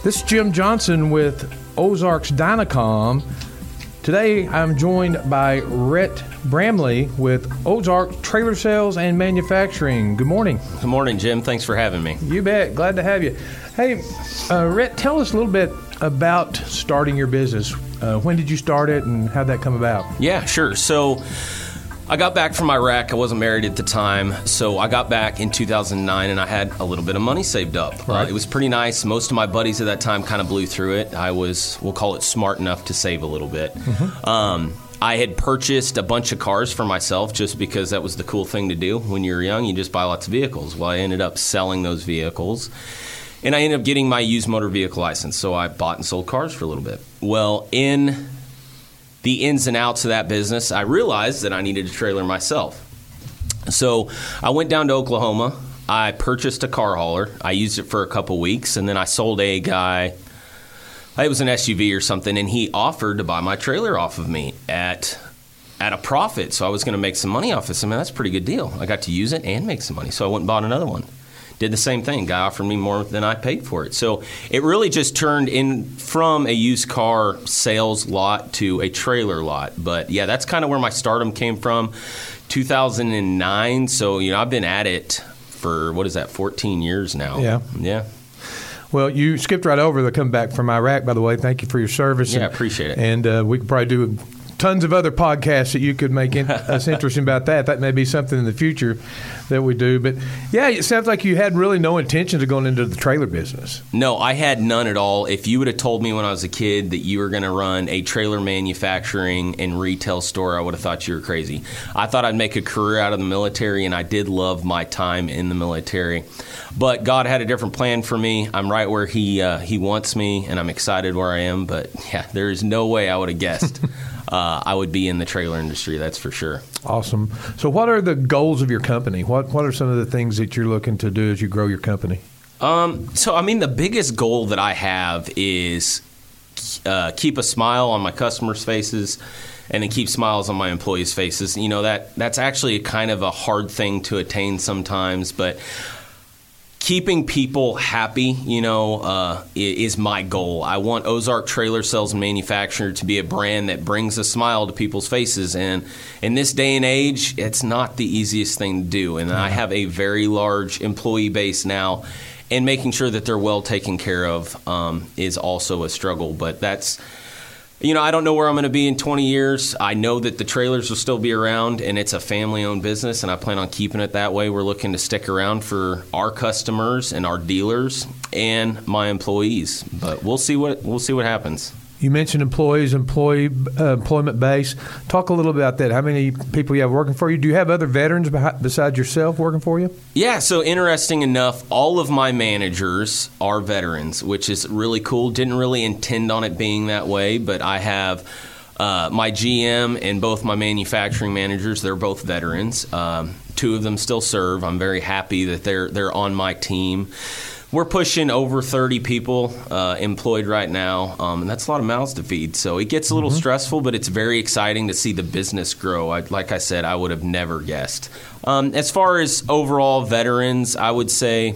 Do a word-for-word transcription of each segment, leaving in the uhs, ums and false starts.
This is Jim Johnson with Ozarks Dynacom. Today I'm joined by Rhett Bramley with Ozark Trailer Sales and Manufacturing. Good morning. Good morning, Jim. Thanks for having me. You bet. Glad to have you. Hey, uh, Rhett, tell us a little bit about starting your business. Uh, when did you start it and how'd that come about? Yeah, sure. So I got back from Iraq. I wasn't married at the time. So I got back in two thousand nine and I had a little bit of money saved up. Right. Uh, it was pretty nice. Most of my buddies at that time kind of blew through it. I was, we'll call it smart enough to save a little bit. Mm-hmm. Um, I had purchased a bunch of cars for myself just because that was the cool thing to do. When you're young, you just buy lots of vehicles. Well, I ended up selling those vehicles. And I ended up getting my used motor vehicle license, so I bought and sold cars for a little bit. Well, in the ins and outs of that business, I realized that I needed a trailer myself. So I went down to Oklahoma. I purchased a car hauler. I used it for a couple weeks, and then I sold a guy. It was an S U V or something, and he offered to buy my trailer off of me at at a profit. So I was going to make some money off this. I mean, that's a pretty good deal. I got to use it and make some money, so I went and bought another one. Did the same thing. Guy offered me more than I paid for it. So it really just turned in from a used car sales lot to a trailer lot. But yeah, that's kind of where my stardom came from. two thousand nine. So, you know, I've been at it for, what is that, fourteen years now. Yeah. Yeah. Well, you skipped right over the comeback from Iraq, by the way. Thank you for your service. Yeah, I and, appreciate it. And uh, we could probably do tons of other podcasts that you could make in, us interested about that. That may be something in the future that we do. But, yeah, it sounds like you had really no intentions of going into the trailer business. No, I had none at all. If you would have told me when I was a kid that you were going to run a trailer manufacturing and retail store, I would have thought you were crazy. I thought I'd make a career out of the military, and I did love my time in the military. But God had a different plan for me. I'm right where he uh, he wants me, and I'm excited where I am. But, yeah, there is no way I would have guessed uh, I would be in the trailer industry, that's for sure. Awesome. So what are the goals of your company? What What are some of the things that you're looking to do as you grow your company? Um, so, I mean, the biggest goal that I have is uh, keep a smile on my customers' faces and then keep smiles on my employees' faces. You know, that that's actually kind of a hard thing to attain sometimes, but keeping people happy, you know, uh, is my goal. I want Ozark Trailer Sales and Manufacturing to be a brand that brings a smile to people's faces. And in this day and age, it's not the easiest thing to do. And I have a very large employee base now, and making sure that they're well taken care of um, is also a struggle. But that's, you know, I don't know where I'm going to be in twenty years. I know that the trailers will still be around, and it's a family-owned business, and I plan on keeping it that way. We're looking to stick around for our customers and our dealers and my employees, but we'll see what we'll see what happens. You mentioned employees, employee uh, employment base. Talk a little about that. How many people you have working for you? Do you have other veterans besides yourself working for you? Yeah, so interesting enough, all of my managers are veterans, which is really cool. Didn't really intend on it being that way, but I have uh, my G M and both my manufacturing managers. They're both veterans. Um, two of them still serve. I'm very happy that they're they're on my team. We're pushing over thirty people uh, employed right now, um, and that's a lot of mouths to feed. So it gets a little mm-hmm. stressful, but it's very exciting to see the business grow. I, like I said, I would have never guessed. Um, as far as overall veterans, I would say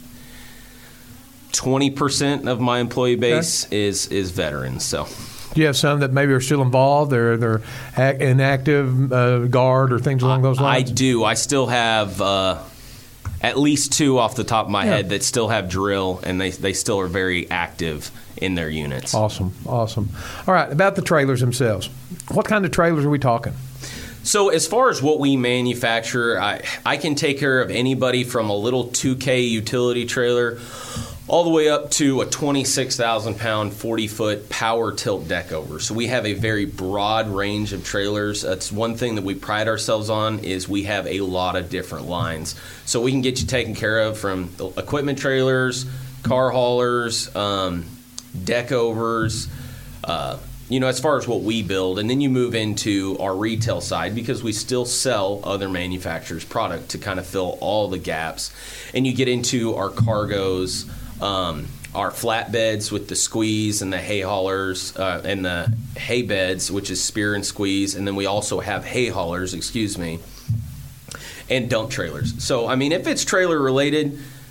twenty percent of my employee base okay. is is veterans. So. Do you have some that maybe are still involved? They're they're inactive uh, guard or things along those lines? I do. I still have Uh, at least two off the top of my yeah. head that still have drill, and they they still are very active in their units. Awesome, awesome. All right, about the trailers themselves. What kind of trailers are we talking? So as far as what we manufacture, I, I can take care of anybody from a little two K utility trailer all the way up to a twenty-six thousand pound, forty foot power tilt deck over. So we have a very broad range of trailers. That's one thing that we pride ourselves on, is we have a lot of different lines. So we can get you taken care of from equipment trailers, car haulers, um, deck overs, uh, you know, as far as what we build. And then you move into our retail side, because we still sell other manufacturers' product to kind of fill all the gaps. And you get into our cargos, um, our flatbeds with the squeeze and the hay haulers, uh, and the hay beds, which is spear and squeeze. And then we also have hay haulers, excuse me, and dump trailers. So, I mean, if it's trailer related,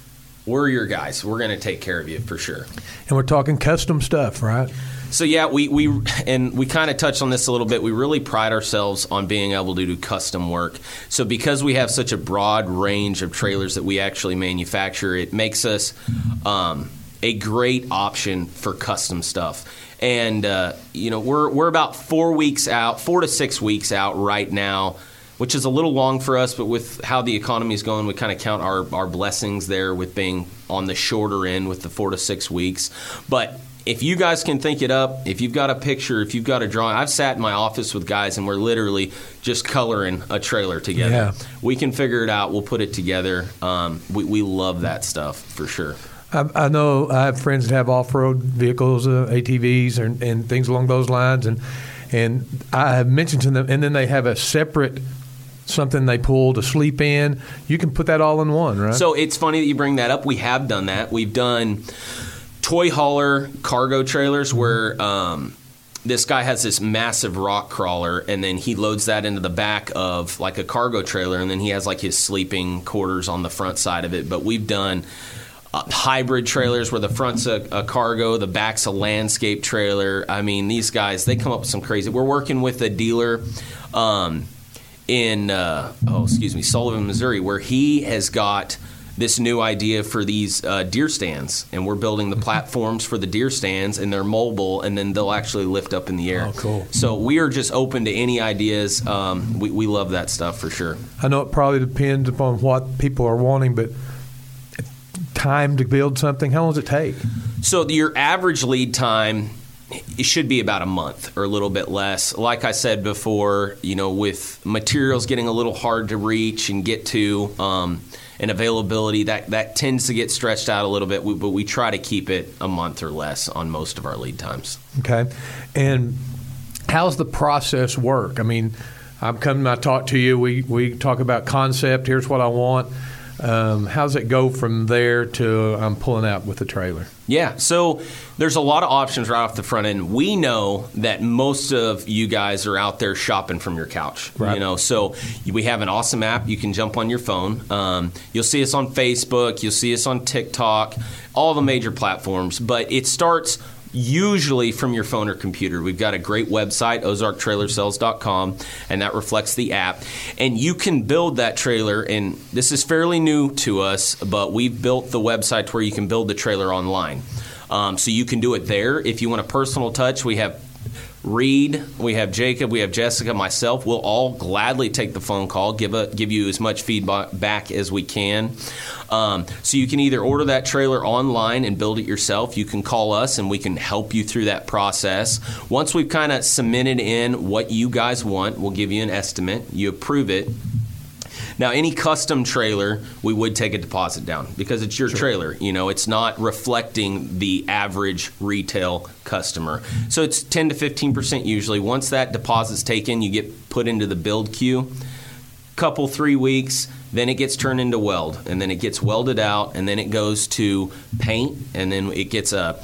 we're your guys. We're going to take care of you for sure. And we're talking custom stuff, right? So yeah, we, we and we kind of touched on this a little bit. We really pride ourselves on being able to do custom work. So because we have such a broad range of trailers that we actually manufacture, it makes us um, a great option for custom stuff. And uh, you know, we're we're about four weeks out, four to six weeks out right now, which is a little long for us. But with how the economy is going, we kind of count our our blessings there with being on the shorter end with the four to six weeks. But if you guys can think it up, if you've got a picture, if you've got a drawing, I've sat in my office with guys and we're literally just coloring a trailer together. Yeah. We can figure it out. We'll put it together. Um, we, we love that stuff for sure. I, I know I have friends that have off-road vehicles, uh, A T Vs, and, and things along those lines, and and I have mentioned to them, and then they have a separate something they pull to sleep in. You can put that all in one, right? So it's funny that you bring that up. We have done that. We've done toy hauler cargo trailers where um, this guy has this massive rock crawler, and then he loads that into the back of like a cargo trailer, and then he has like his sleeping quarters on the front side of it. But we've done uh, hybrid trailers where the front's a, a cargo, the back's a landscape trailer. I mean, these guys, they come up with some crazy. We're working with a dealer um, in, uh, oh, excuse me, Sullivan, Missouri, where he has got this new idea for these uh, deer stands, and we're building the platforms for the deer stands, and they're mobile, and then they'll actually lift up in the air. Oh, cool. So we are just open to any ideas. Um, we, we love that stuff for sure. I know it probably depends upon what people are wanting, but time to build something, how long does it take? So your average lead time, it should be about a month or a little bit less. Like I said before, you know, with materials getting a little hard to reach and get to, um, and availability, that, that tends to get stretched out a little bit, we, but we try to keep it a month or less on most of our lead times. Okay. And how's the process work? I mean, I'm coming, I talk to you, we, we talk about concept, here's what I want. Um, how does it go from there to I'm pulling out with the trailer? Yeah, so there's a lot of options right off the front end. We know that most of you guys are out there shopping from your couch. Right. You know, so we have an awesome app. You can jump on your phone. Um, you'll see us on Facebook. You'll see us on TikTok, all the major platforms. But it starts usually from your phone or computer. We've got a great website, ozark trailer sales dot com, and that reflects the app. And you can build that trailer, and this is fairly new to us, but we've built the website where you can build the trailer online. Um, so you can do it there. If you want a personal touch, we have Reed, we have Jacob, we have Jessica, myself. We'll all gladly take the phone call, give a, give you as much feedback back as we can. Um, so you can either order that trailer online and build it yourself. You can call us and we can help you through that process. Once we've kind of cemented in what you guys want, we'll give you an estimate. You approve it. Now, any custom trailer, we would take a deposit down because it's your sure. trailer. You know, it's not reflecting the average retail customer. So it's ten to fifteen percent usually. Once that deposit's taken, you get put into the build queue. Couple, three weeks, then it gets turned into weld, and then it gets welded out, and then it goes to paint, and then it gets a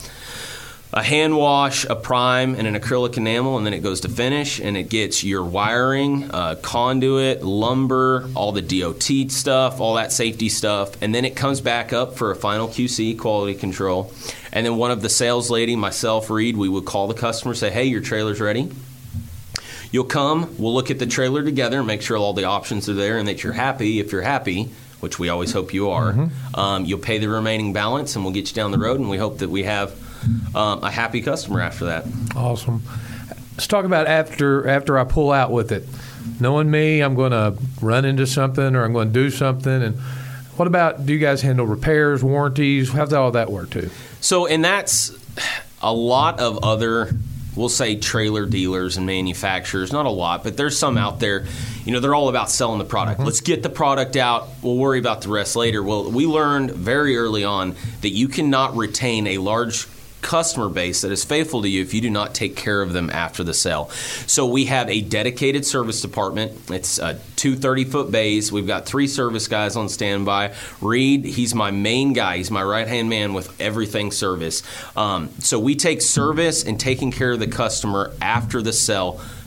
a hand wash, a prime, and an acrylic enamel, and then it goes to finish, and it gets your wiring, uh, conduit, lumber, all the D O T stuff, all that safety stuff, and then it comes back up for a final Q C, quality control. And then one of the sales lady, myself, Reed, we would call the customer, say, hey, your trailer's ready. You'll come, we'll look at the trailer together and make sure all the options are there and that you're happy. If you're happy, which we always hope you are, mm-hmm. um, you'll pay the remaining balance, and we'll get you down the road, and we hope that we have Um, a happy customer after that. Awesome. Let's talk about after after I pull out with it. Knowing me, I'm going to run into something or I'm going to do something. And what about, do you guys handle repairs, warranties? How's all that work too? So, and that's a lot of other, we'll say trailer dealers and manufacturers, not a lot, but there's some out there, you know, they're all about selling the product. Mm-hmm. Let's get the product out. We'll worry about the rest later. Well, we learned very early on that you cannot retain a large customer base that is faithful to you if you do not take care of them after the sale. So we have a dedicated service department. It's uh, two thirty-foot bays. We've got three service guys on standby. Reed, he's my main guy. He's my right-hand man with everything service. Um, so we take service and taking care of the customer after the sale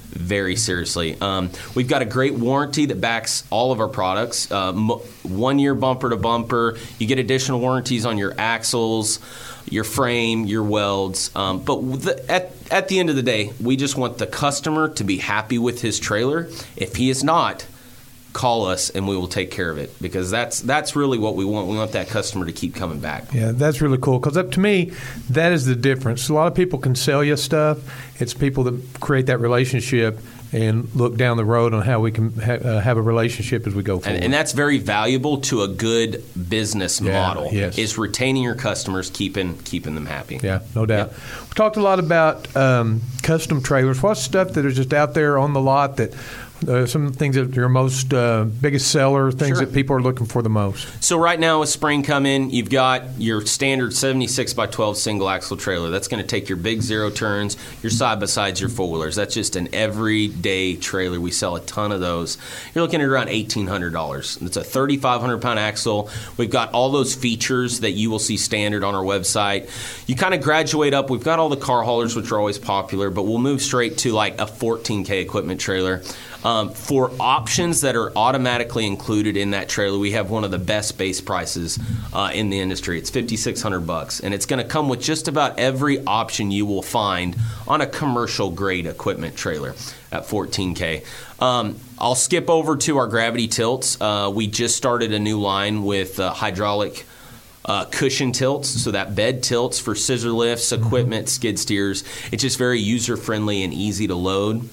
very seriously. Um, we've got a great warranty that backs all of our products. Uh, mo- one year bumper to bumper. You get additional warranties on your axles, your frame, your welds. Um, but the, at at the end of the day, we just want the customer to be happy with his trailer. If he is not, call us and we will take care of it, because that's that's really what we want. We want that customer to keep coming back. Yeah, that's really cool, because to me, that is the difference. A lot of people can sell you stuff. It's people that create that relationship and look down the road on how we can ha- uh, have a relationship as we go forward. And, and that's very valuable to a good business yeah, model, yes. is retaining your customers, keeping keeping them happy. Yeah, no doubt. Yep. We talked a lot about um, custom trailers. What's stuff that is just out there on the lot that Uh, some things that are your most uh, biggest seller, things Sure. that people are looking for the most? So right now with spring coming, you've got your standard seventy-six by twelve single axle trailer. That's going to take your big zero turns, your side-by-sides, your four-wheelers. That's just an everyday trailer. We sell a ton of those. You're looking at around eighteen hundred dollars. It's a thirty-five hundred pound axle. We've got all those features that you will see standard on our website. You kind of graduate up. We've got all the car haulers, which are always popular, but we'll move straight to like a fourteen K equipment trailer. Um, for options that are automatically included in that trailer, we have one of the best base prices uh, in the industry. It's fifty-six hundred bucks, and it's going to come with just about every option you will find on a commercial grade equipment trailer at fourteen K. Um, I'll skip over to our gravity tilts. Uh, we just started a new line with uh, hydraulic Uh, cushion tilts, so that bed tilts for scissor lifts, equipment, skid steers. It's just very user-friendly and easy to load.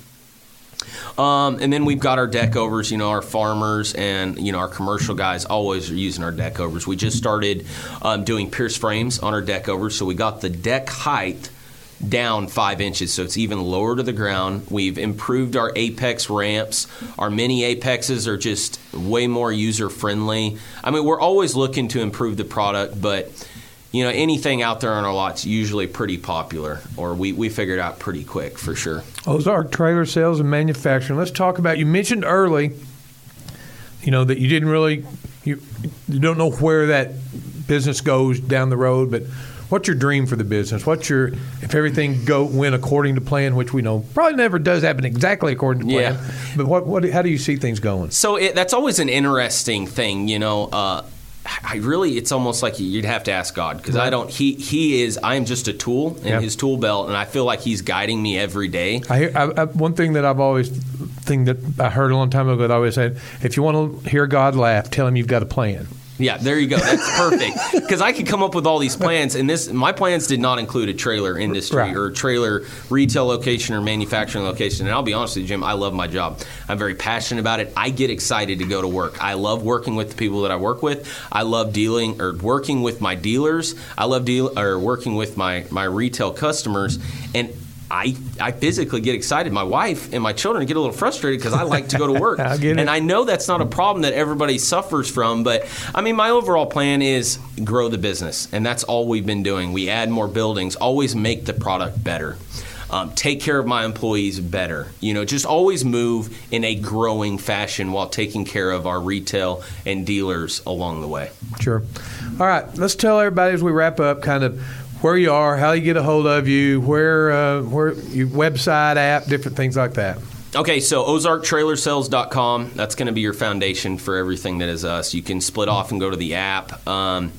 Um, and then we've got our deck overs. You know, our farmers and, you know, our commercial guys always are using our deck overs. We just started um, doing pierce frames on our deck overs, so we got the deck height down five inches, so it's even lower to the ground. We've improved our Apex ramps. Our mini Apexes are just way more user-friendly. I mean, we're always looking to improve the product, but, you know, anything out there on our lot's usually pretty popular, or we, we figure it out pretty quick, for sure. Ozark Trailer Sales and Manufacturing. Let's talk about, you mentioned early, you know, that you didn't really, you, you don't know where that business goes down the road, but what's your dream for the business? What's your, if everything go went according to plan, which we know probably never does happen exactly according to plan, Yeah. but what, what, how do you see things going? So it, that's always an interesting thing, you know. Uh, I really, it's almost like you'd have to ask God, because Right. I don't. He he is. I am just a tool in Yep. his tool belt, and I feel like he's guiding me every day. I hear I, I, one thing that I've always thing that I heard a long time ago that I always said, if you want to hear God laugh, tell him you've got a plan. Yeah, there you go. That's perfect. Because I could come up with all these plans, and this my plans did not include a trailer industry Right. or trailer retail location or manufacturing location. And I'll be honest with you, Jim, I love my job. I'm very passionate about it. I get excited to go to work. I love working with the people that I work with. I love dealing or working with my dealers. I love deal or working with my my retail customers. And I, I physically get excited. My wife and my children get a little frustrated because I like to go to work. I get it. And I know that's not a problem that everybody suffers from, but I mean, my overall plan is grow the business, and that's all we've been doing. We add more buildings, always make the product better, um, take care of my employees better. You know, just always move in a growing fashion while taking care of our retail and dealers along the way. Sure. All right, let's tell everybody as we wrap up kind of where you are, how you get a hold of you, where uh, where your website, app, different things like that. Okay, so ozark trailer sales dot com. That's going to be your foundation for everything that is us. You can split off and go to the app. Um,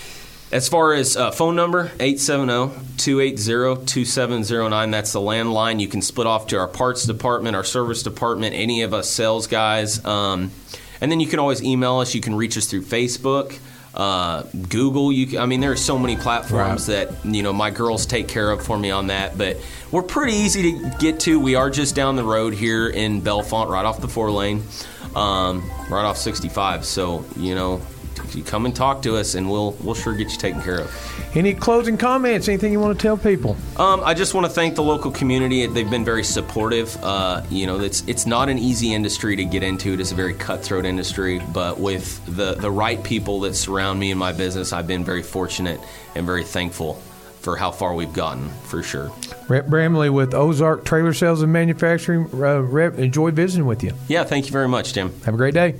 as far as uh, phone number, eight seven zero, two eight zero, two seven zero nine. That's the landline. You can split off to our parts department, our service department, any of us sales guys. Um, and then you can always email us. You can reach us through Facebook. Uh, Google, you. I mean, there are so many platforms Right. that, you know, my girls take care of for me on that. But we're pretty easy to get to. We are just down the road here in Bellefonte, right off the four lane, um, right off sixty-five. So, you know, you come and talk to us, and we'll we'll sure get you taken care of. Any closing comments? Anything you want to tell people? Um, I just want to thank the local community. They've been very supportive. Uh, you know, it's it's not an easy industry to get into. It is a very cutthroat industry, but with the, the right people that surround me in my business, I've been very fortunate and very thankful for how far we've gotten, for sure. Rep Bramley with Ozark Trailer Sales and Manufacturing. Uh, Rep, enjoy visiting with you. Yeah, thank you very much, Tim. Have a great day.